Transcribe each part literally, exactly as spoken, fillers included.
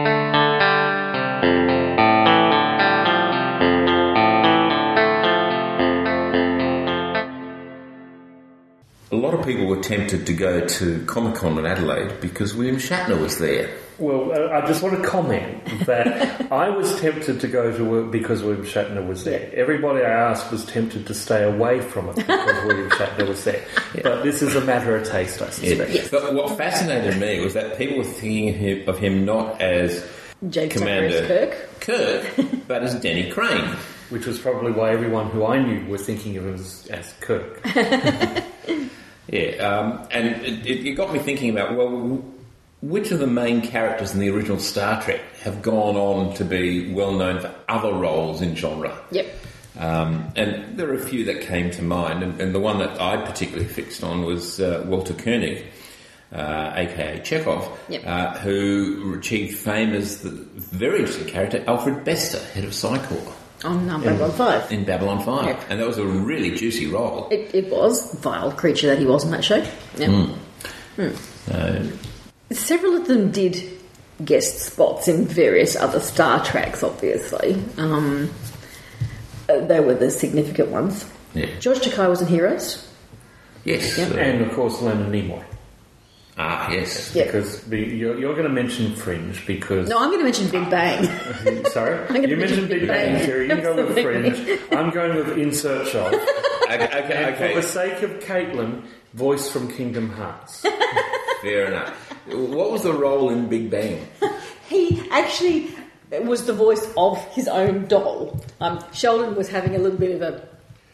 A lot of people were tempted to go to Comic-Con in Adelaide because William Shatner was there. Well, uh, I just want to comment that I was tempted to go to work because William Shatner was there. Everybody I asked was tempted to stay away from it because William Shatner was there. Yeah. But this is a matter of taste, I suspect. Yeah. But what fascinated me was that people were thinking of him, of him not as James Commander Kirk. Kirk, but as Danny Crane. Which was probably why everyone who I knew were thinking of him as, as Kirk. Yeah, um, and it, it got me thinking about, well, which of the main characters in the original Star Trek have gone on to be well known for other roles in genre? Yep. Um, and there are a few that came to mind, and, and the one that I particularly fixed on was uh, Walter Koenig, uh, aka Chekhov, yep. uh, who achieved fame as the very interesting character Alfred Bester, head of Psi Corps. On um, Babylon five. In Babylon five. Yep. And that was a really juicy role. It, it was. Vile creature that he was on that show. Yep. Mm. Mm. Uh, Several of them did guest spots in various other Star Treks, obviously. Um, uh, they were the significant ones. Yeah. George Takei was in Heroes. Yes. Yep. Uh, And, of course, Leonard Nimoy. Ah, yes. Yep. Because the, you're, you're going to mention Fringe because... No, I'm going to mention Big Bang. Sorry? I'm gonna You mentioned Big Bang, Bang. Theory. You go with Fringe. I'm going with In Search of. Okay, okay, And okay. for the sake of Caitlin, voice from Kingdom Hearts. Fair enough. What was the role in Big Bang? He actually was the voice of his own doll. Um, Sheldon was having a little bit of a,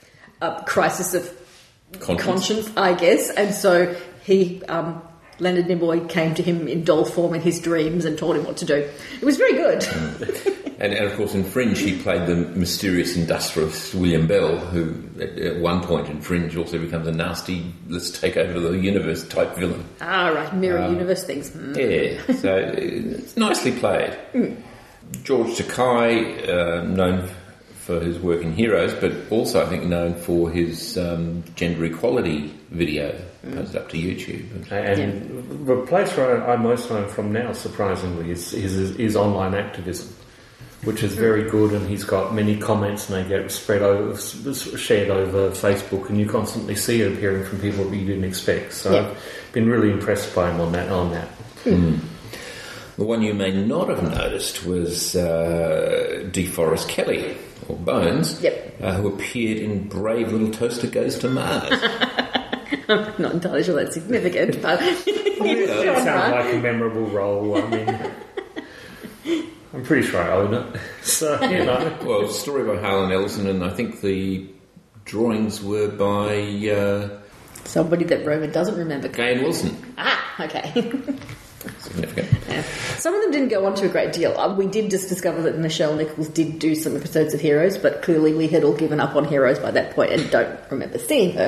a crisis of Conscience. conscience, I guess, and so he... Um, Leonard Nimoy came to him in doll form in his dreams and told him what to do. It was very good. Mm. and, and of course in Fringe he played the mysterious industrialist William Bell, who at, at one point in Fringe also becomes a nasty let's take over the universe type villain. Ah, right, mirror Um, universe things. Mm. Yeah, so it's nicely played. Mm. George Takei, uh, known for his work in Heroes, but also I think known for his um, gender equality video posted up to YouTube. And yeah. the place where I, I most know him from now, surprisingly, is, is is online activism, which is very good, and he's got many comments and they get spread over, shared over Facebook, and you constantly see it appearing from people that you didn't expect. So yeah. I've been really impressed by him on that. On that. Mm. The one you may not have noticed was uh, DeForest Kelly, or Bones, yep. uh, who appeared in Brave Little Toaster Goes to Mars. I'm not entirely sure that's significant, but... it sounds like a memorable role. I mean, I'm pretty sure I own it. So, you know. Well, it's a story by Harlan Ellison, and I think the drawings were by... Uh, somebody that Roman doesn't remember. Gail Wilson. Ah, okay. Significant. Yeah. Some of them didn't go on to a great deal. Uh, we did just discover that Nichelle Nichols did do some episodes of Heroes, but clearly we had all given up on Heroes by that point and don't remember seeing her.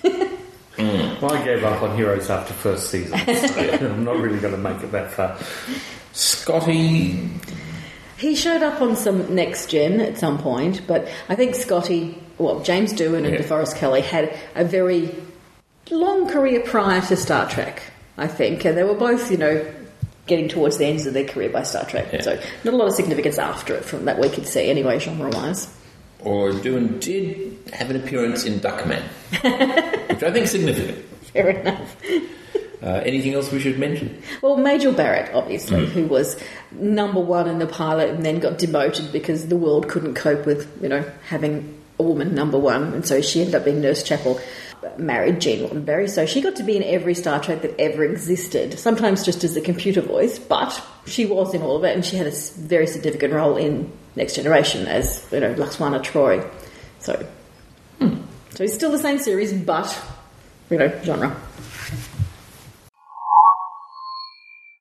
mm. Well, I gave up on Heroes after first season, so I'm not really going to make it that far. Scotty... He showed up on some Next Gen at some point, but I think Scotty, well, James Doohan and yeah. DeForest Kelly had a very long career prior to Star Trek, I think, and they were both, you know, getting towards the ends of their career by Star Trek. Yeah. So not a lot of significance after it from that we could see anyway, genre-wise. Or Doohan did have an appearance in Duckman, which I think is significant. Fair enough. Uh, anything else we should mention? Well, Majel Barrett, obviously, mm. who was number one in the pilot and then got demoted because the world couldn't cope with, you know, having a woman number one, and so she ended up being Nurse Chapel. Married Gene Roddenberry, so she got to be in every Star Trek that ever existed, sometimes just as a computer voice, but she was in all of it, and she had a very significant role in Next Generation as, you know, Laxwana Troy. So, hmm. so it's still the same series, but, you know, genre.